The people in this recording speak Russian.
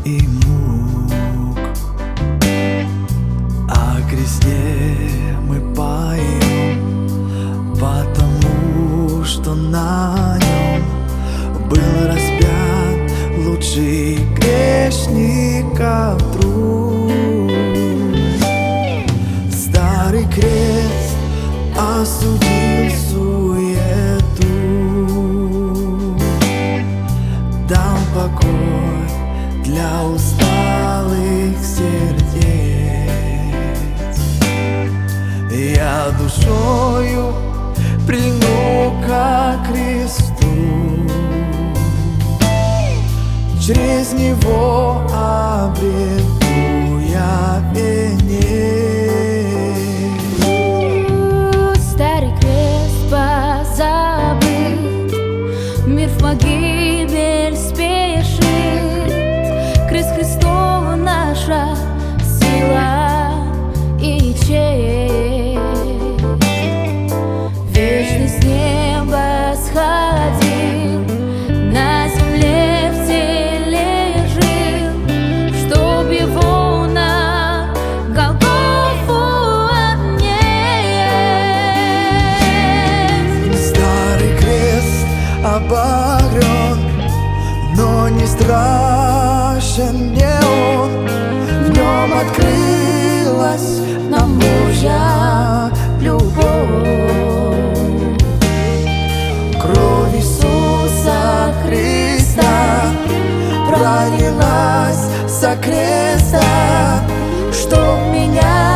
и мук. О кресте мы поем, потому что на нем был распят лучший грешников друг. Старый крест осудил суету, дал покой для усталых сердец. Я душою прильну ко кресту, через него обрету я венец. Старый крест позабыт, мир в погибель спешит. Крест Христова наша сила и честь. Вечный с неба сходил, на земле в теле жил, чтоб его на Голгофу отнять. Старый крест обогрен, но не страшен мне он. В нем открылась нам Божья любовь. Кровь Иисуса Христа пролилась со креста, чтоб меня